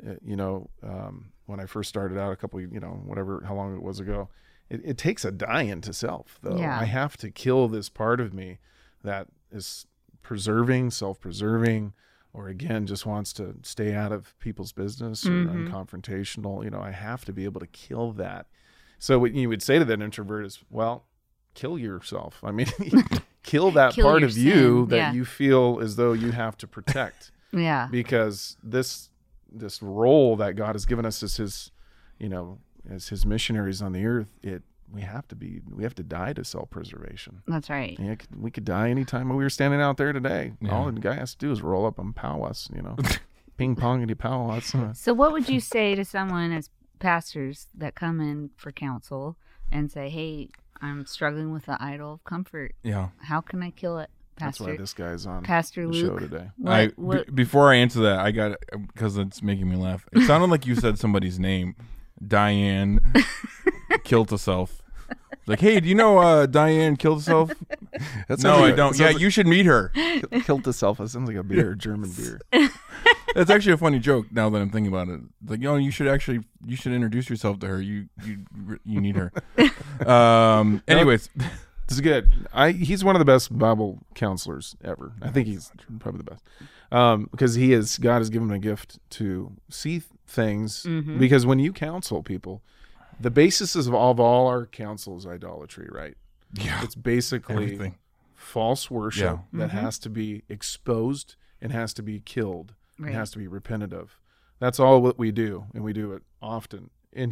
when I first started out, a couple, how long it was ago, it takes a dying to self, though. Yeah. I have to kill this part of me that is preserving, self-preserving, or again, just wants to stay out of people's business or unconfrontational. I have to be able to kill that. So what you would say to that introvert is, well, kill yourself. I mean, kill that Kill part your of you sin, that yeah. you feel as though you have to protect. Yeah. Because this role that God has given us as his, as his missionaries on the earth, we have to die to self-preservation. That's right. Yeah, we could die anytime we were standing out there today. Yeah. All the guy has to do is roll up and pow us, ping pongity pow us. So what would you say to someone as pastors that come in for counsel and say, hey, I'm struggling with the idol of comfort. Yeah. How can I kill it, Pastor? That's why this guy's on Pastor the Luke, show today. Before I answer that, I got, because it's making me laugh. It sounded like you said somebody's name, Diane killed herself. Like, hey, do you know Diane killed herself? No, I don't. Yeah, you should meet her. Killed herself. That sounds like a beer, German beer. That's actually a funny joke now that I'm thinking about it. Like, you should introduce yourself to her. You need her. Anyways, this is good. He's one of the best Bible counselors ever. I think he's probably the best because God has given him a gift to see things. Mm-hmm. Because when you counsel people, the basis of all our counsel is idolatry, right? Yeah, it's basically everything. false worship that Mm-hmm. has to be exposed and has to be killed. Right. It has to be repented of. That's all what we do, and we do it often. And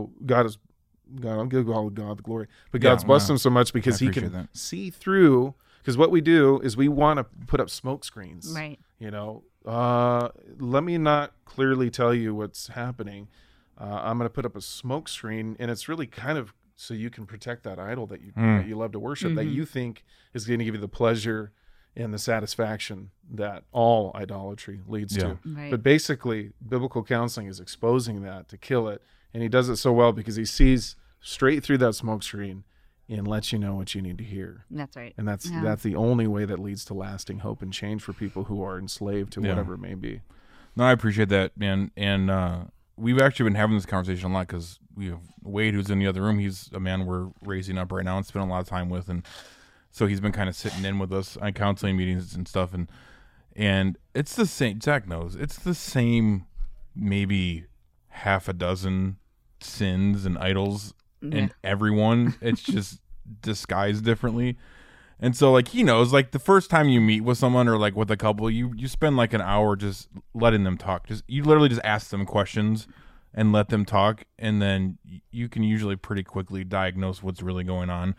I'll give all God the glory. But God's blessed him so much because he can see through. Because what we do is we want to put up smoke screens. Right. You know, let me not clearly tell you what's happening. I'm going to put up a smoke screen, and it's really kind of so you can protect that idol that you love to worship, that you think is going to give you the pleasure and the satisfaction that all idolatry leads to. Right. But basically, biblical counseling is exposing that to kill it, and he does it so well because he sees straight through that smoke screen and lets you know what you need to hear. That's right. And that's the only way that leads to lasting hope and change for people who are enslaved to whatever it may be. No, I appreciate that, man. And we've actually been having this conversation a lot because we have Wade, who's in the other room. He's a man we're raising up right now and spending a lot of time with, and so he's been kind of sitting in with us on counseling meetings and stuff. And it's the same. Zach knows it's the same. Maybe half a dozen sins and idols in everyone. It's just disguised differently. And so, like, he knows, like, the first time you meet with someone or, like, with a couple, you spend, like, an hour just letting them talk. You literally just ask them questions and let them talk, and then you can usually pretty quickly diagnose what's really going on.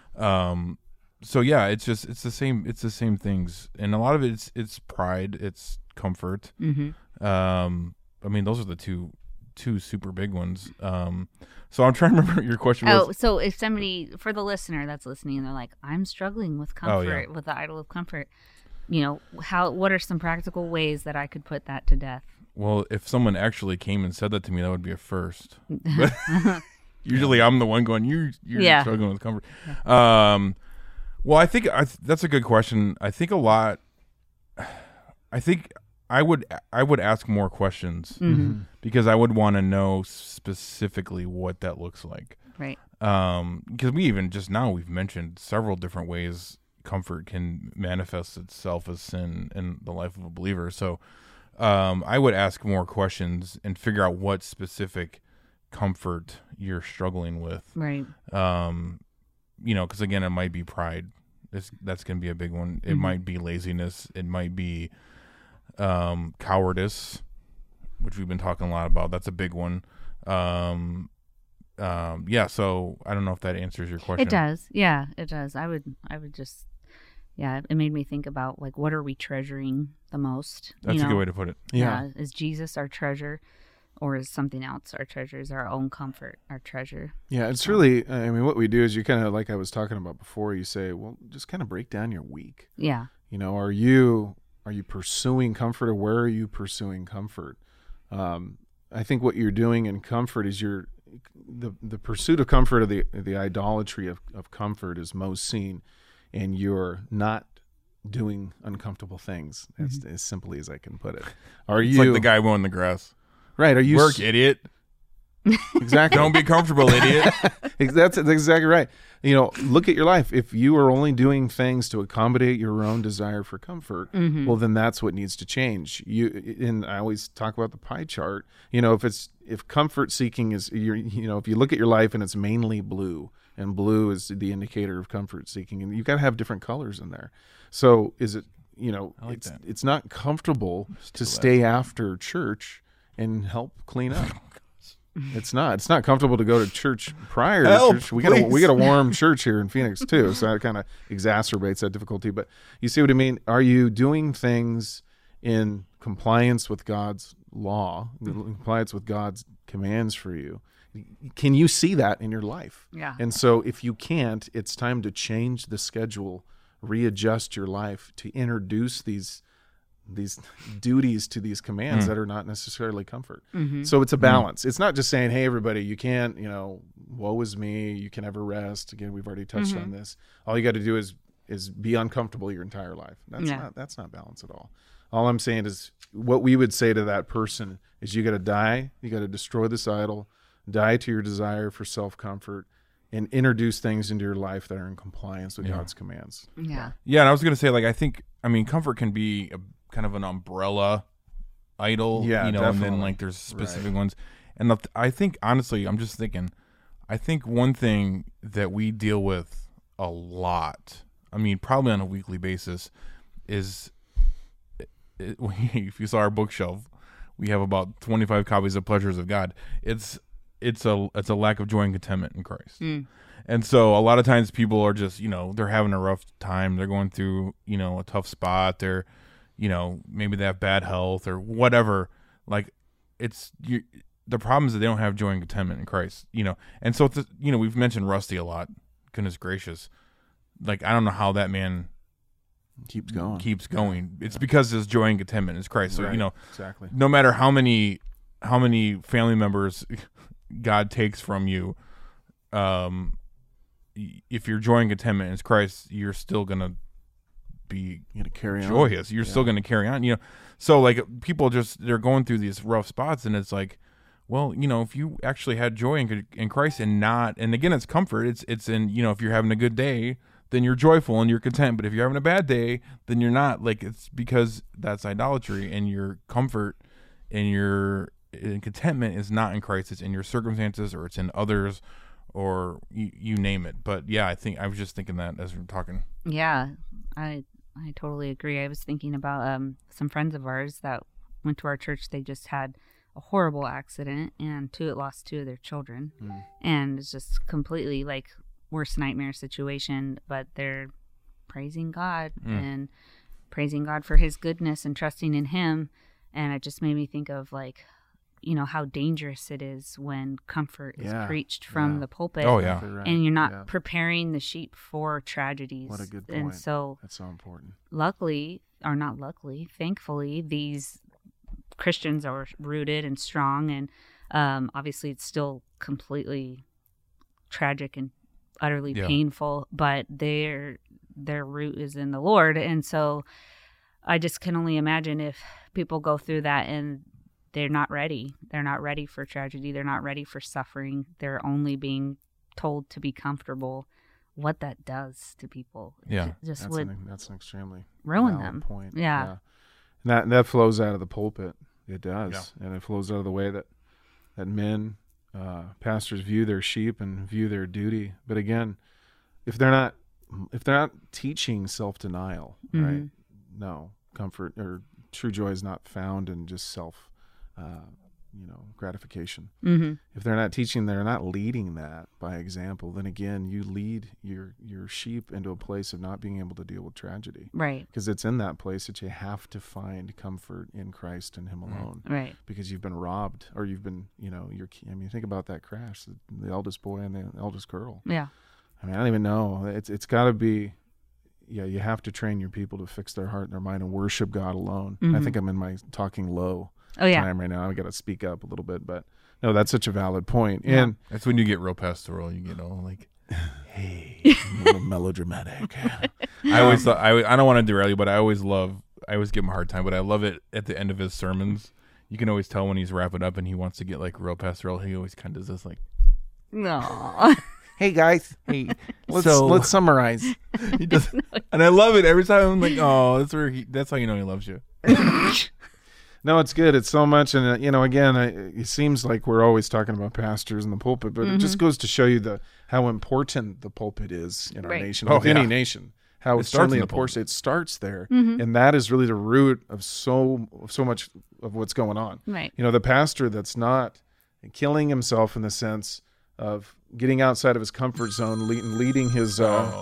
So, yeah, it's the same things. And a lot of it's pride, it's comfort. Mm-hmm. I mean, those are the two super big ones. So I'm trying to remember your question. So if somebody, for the listener that's listening, they're like, I'm struggling with comfort, with the idol of comfort. You know, what are some practical ways that I could put that to death? Well, if someone actually came and said that to me, that would be a first. But usually I'm the one going, you're struggling with comfort. Yeah. Well, I think that's a good question. I think I would ask more questions because I would want to know specifically what that looks like. Right. Because we've mentioned several different ways comfort can manifest itself as sin in the life of a believer. So I would ask more questions and figure out what specific comfort you're struggling with. Right. You know, because again, it might be pride. That's going to be a big one. It might be laziness. It might be cowardice, which we've been talking a lot about. That's a big one. So I don't know if that answers your question. It does. Yeah, it does. I would just, it made me think about, like, what are we treasuring the most? That's a good way to put it. Yeah. Is Jesus our treasure, or is something else our treasure? Is our own comfort our treasure? Yeah, it's really, I mean, what we do is you kind of, like I was talking about before, you say, well, just kind of break down your week. Yeah. You know, are you pursuing comfort, or where are you pursuing comfort? I think what you're doing in comfort is the pursuit of comfort, of the idolatry of comfort is most seen, and you're not doing uncomfortable things. That's as simply as I can put it. It's like the guy mowing the grass. Right. Are you work, idiot? Exactly. Don't be comfortable, idiot. That's exactly right. You know, look at your life. If you are only doing things to accommodate your own desire for comfort, well, then that's what needs to change. And I always talk about the pie chart. You know, if comfort seeking is, if you look at your life and it's mainly blue, and blue is the indicator of comfort seeking, and you've got to have different colors in there. So is it, it's not comfortable to stay after church and help clean up. It's not comfortable to go to church prior to church. We got a warm church here in Phoenix too, so that kind of exacerbates that difficulty. But you see what I mean? Are you doing things in compliance with God's law, compliance with God's commands for you? Can you see that in your life? Yeah. And so if you can't, it's time to change the schedule, readjust your life to introduce these duties to these commands that are not necessarily comfort. So it's a balance. It's not just saying, hey, everybody, you can't, woe is me, you can never rest. Again, we've already touched on this. All you got to do is be uncomfortable your entire life. That's not balance at all. All I'm saying is what we would say to that person is you got to die, you got to destroy this idol, die to your desire for self-comfort, and introduce things into your life that are in compliance with God's commands. Yeah. Yeah, and I was going to say, comfort can be kind of an umbrella idol, definitely. And then like there's specific ones. And I think, honestly, I'm just thinking, I think one thing that we deal with a lot, I mean, probably on a weekly basis, is if you saw our bookshelf, we have about 25 copies of Pleasures of God. It's a lack of joy and contentment in Christ. And so a lot of times people are just, they're having a rough time. They're going through, a tough spot. They're, maybe they have bad health or whatever. Like the problem is that they don't have joy and contentment in Christ, And so, we've mentioned Rusty a lot. Goodness gracious. Like, I don't know how that man keeps going. It's because his joy and contentment is Christ. So, right. Exactly. No matter how many family members God takes from you, if your joy and contentment is Christ, you're still gonna be carry joyous. on. You're still gonna carry on. So like people they're going through these rough spots, and it's like, well, if you actually had joy in Christ and again, it's comfort. It's in if you're having a good day, then you're joyful and you're content. But if you're having a bad day, then you're not. Like, it's because that's idolatry, and your comfort and your contentment is not in Christ. It's in your circumstances, or it's in others, or you name it. But yeah, I was just thinking that as we were talking. Yeah, I totally agree. I was thinking about some friends of ours that went to our church. They just had a horrible accident, and lost 2 of their children. And it's just completely like worst nightmare situation, but they're praising God and praising God for his goodness and trusting in him. And it just made me think of like, how dangerous it is when comfort is preached from the pulpit. Oh, yeah. And you're not preparing the sheep for tragedies. What a good point. And so that's so important. Thankfully, these Christians are rooted and strong, and obviously it's still completely tragic and utterly painful, but their root is in the Lord. And so I just can only imagine if people go through that and they're not ready for tragedy, they're not ready for suffering, they're only being told to be comfortable, what that does to people. That's an extremely ruin them. Point. Yeah. And that flows out of the pulpit. It does. And it flows out of the way that men, pastors view their sheep and view their duty. But again, if they're not teaching self-denial, right? No, comfort or true joy is not found in just self gratification. If they're not teaching, they're not leading that by example, then again, you lead your sheep into a place of not being able to deal with tragedy. Right. Because it's in that place that you have to find comfort in Christ and him alone. Right. Because you've been robbed, or you've been, think about that crash, the eldest boy and the eldest girl. Yeah. I don't even know. It's got to be, you have to train your people to fix their heart and their mind and worship God alone. I think I'm in my talking low time right now. I got to speak up a little bit, but no, that's such a valid point. Yeah. And that's when you get real pastoral. You get all like, hey, a little melodramatic. I always thought, I don't want to derail you, but I always give him a hard time, but I love it at the end of his sermons. You can always tell when he's wrapping up and he wants to get like real pastoral. He always kind of does this like, no. Hey guys, let's summarize. He does, and I love it every time. I'm like, oh, that's how you know he loves you. No, it's good. It's so much, and again, it seems like we're always talking about pastors and the pulpit, but it just goes to show you how important the pulpit is in our nation, any nation. How it's certainly important. It starts there, and that is really the root of so much of what's going on. Right. The pastor that's not killing himself in the sense of getting outside of his comfort zone, leading his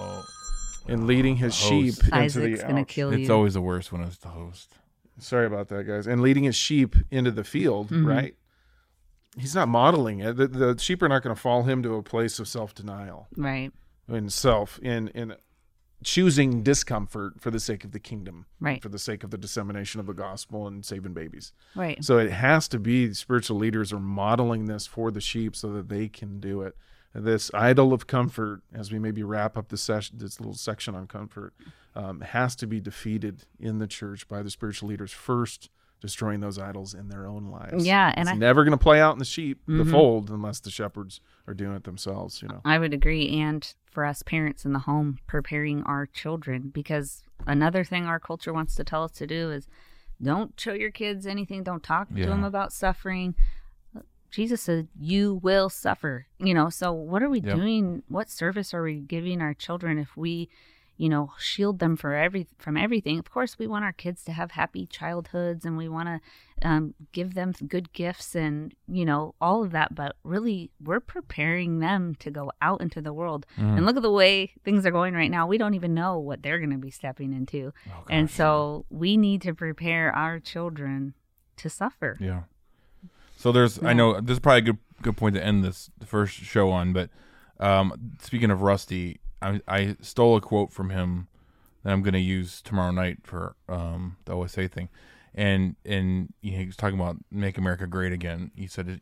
sheep Isaac's into the gonna kill you. It's always the worst when it's the host. Sorry about that, guys. And leading his sheep into the field, right? He's not modeling it. The sheep are not going to fall him to a place of self-denial, right? In choosing discomfort for the sake of the kingdom, right? For the sake of the dissemination of the gospel and saving babies, right? So it has to be spiritual leaders are modeling this for the sheep so that they can do it. This idol of comfort, as we maybe wrap up this little section on comfort, has to be defeated in the church by the spiritual leaders first, destroying those idols in their own lives. Yeah, and it's never going to play out in the fold unless the shepherds are doing it themselves. I would agree, and for us parents in the home, preparing our children, because another thing our culture wants to tell us to do is don't show your kids anything, don't talk to them about suffering. Jesus said, you will suffer, so what are we doing? What service are we giving our children if we, shield them from everything. Of course, we want our kids to have happy childhoods, and we want to give them good gifts and, all of that. But really, we're preparing them to go out into the world. And look at the way things are going right now. We don't even know what they're going to be stepping into. And so we need to prepare our children to suffer. Yeah. So I know this is probably a good point to end the first show on, but speaking of Rusty, I stole a quote from him that I'm going to use tomorrow night for the OSA thing, and he was talking about make America great again. He said,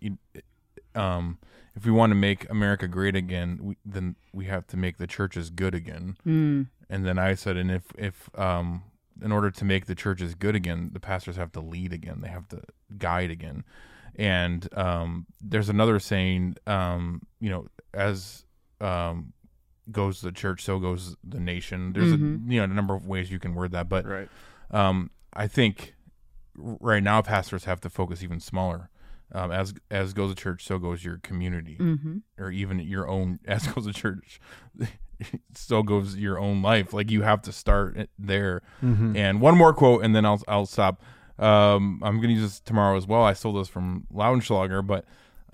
if we want to make America great again, then we have to make the churches good again. And then I said, and if in order to make the churches good again, the pastors have to lead again. They have to guide again. And there's another saying, as goes the church, so goes the nation. There's a number of ways you can word that, but I think right now pastors have to focus even smaller. As goes the church, so goes your community, or even your own. As goes the church, so goes your own life. Like, you have to start there. And one more quote, and then I'll stop. I'm going to use this tomorrow as well. I stole this from Lauenschlager, but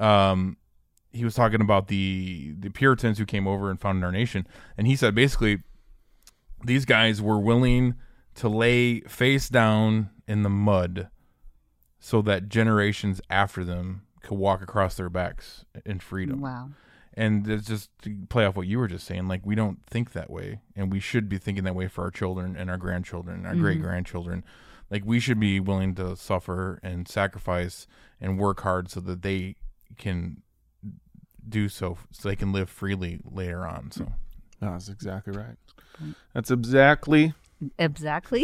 he was talking about the Puritans who came over and founded our nation. And he said, basically, these guys were willing to lay face down in the mud so that generations after them could walk across their backs in freedom. Wow. And it's just to play off what you were just saying, like, we don't think that way, and we should be thinking that way for our children and our grandchildren and our great-grandchildren. Like, we should be willing to suffer and sacrifice and work hard so that they can do so they can live freely later on. So no, that's exactly right. That's exactly. Exactly.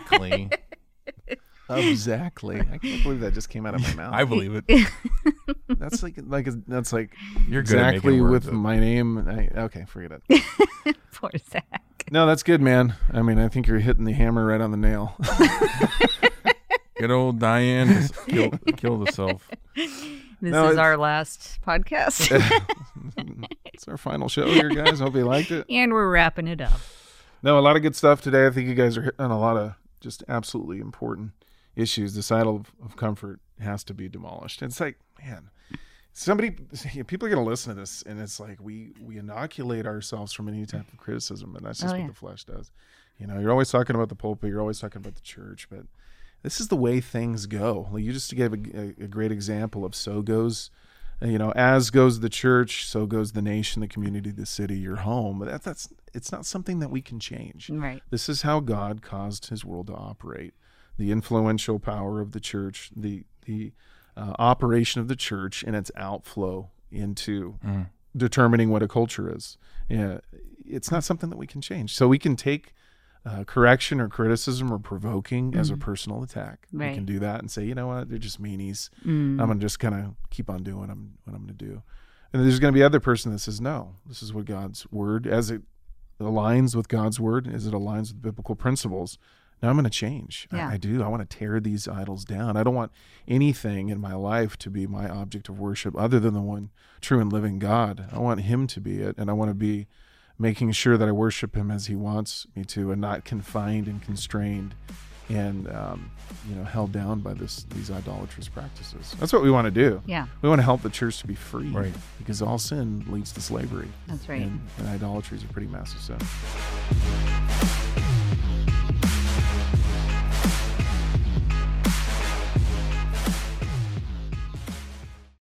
I can't believe that just came out of my mouth. I believe it. That's like you're exactly good with my name. Okay, forget it. Poor Zach. No, that's good, man. I mean, I think you're hitting the hammer right on the nail. Good old Diane has killed herself. This is our last podcast. It's our final show here, guys. Hope you liked it. And we're wrapping it up. No, a lot of good stuff today. I think you guys are hitting on a lot of just absolutely important issues. This idol of comfort has to be demolished. It's like, man, people are going to listen to this, and it's like we inoculate ourselves from any type of criticism, and that's just what the flesh does. You're always talking about the pulpit, you're always talking about the church, but this is the way things go. Like, you just gave a great example of so goes, as goes the church, so goes the nation, the community, the city, your home. But it's not something that we can change. Right. This is how God caused his world to operate. The influential power of the church, the operation of the church, and its outflow into determining what a culture is. It's not something that we can change. So we can take correction or criticism or provoking as a personal attack. Right. We can do that and say, you know what, they're just meanies. I'm going to just kind of keep on doing what I'm going to do. And there's going to be other person that says, no, this is what God's word, as it aligns with God's word, as it aligns with biblical principles. Now I'm going to change. Yeah. I do. I want to tear these idols down. I don't want anything in my life to be my object of worship other than the one true and living God. I want him to be it, and I want to be making sure that I worship him as he wants me to, and not confined and constrained and held down by these idolatrous practices. That's what we want to do. Yeah. We want to help the church to be free, right? Because all sin leads to slavery. That's right. And idolatry is a pretty massive sin.